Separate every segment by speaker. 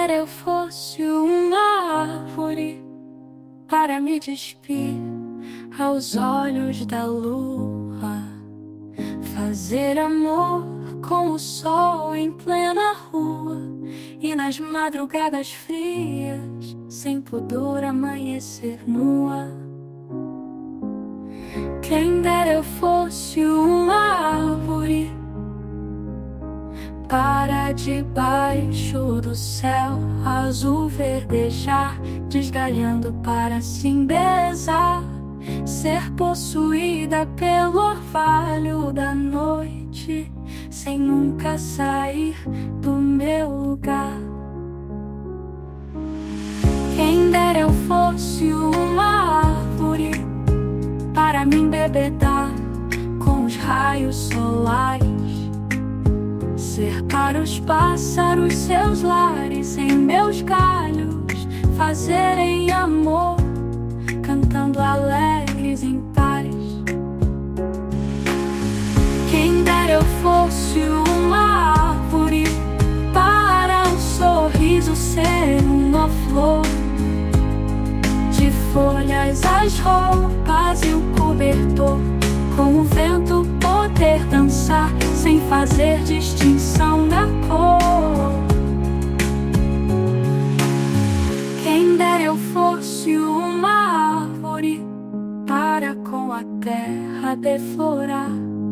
Speaker 1: dera eu fosse uma árvore para me despir aos olhos da lua, fazer amor com o sol em plena rua e nas madrugadas frias, sem pudor, amanhecer nua. Quem dera eu fosse uma árvore para debaixo do céu azul verdejar, desgalhando para se embelezar, ser possuída pelo orvalho da noite, sem nunca sair do meu lugar. Quem dera eu fosse uma árvore para me embebedar com os raios solares, ser para os pássaros seus lares em meus galhos, fazerem amor, cantando alegres em paz. Quem dera eu fosse uma árvore para um sorriso ser uma flor, de folhas as roupas e o cobertor, com o vento poder dançar sem fazer distinção da cor. Quem dera eu fosse uma árvore para com a terra deflorar,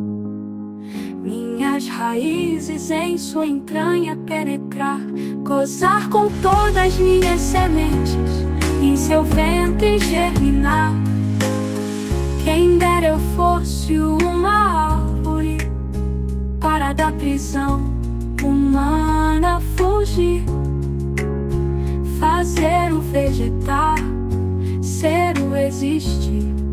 Speaker 1: minhas raízes em sua entranha penetrar, gozar com todas minhas sementes em seu ventre germinar. Quem dera eu fosse uma árvore para da prisão humana fugir, fazer o vegetar, ser o existir.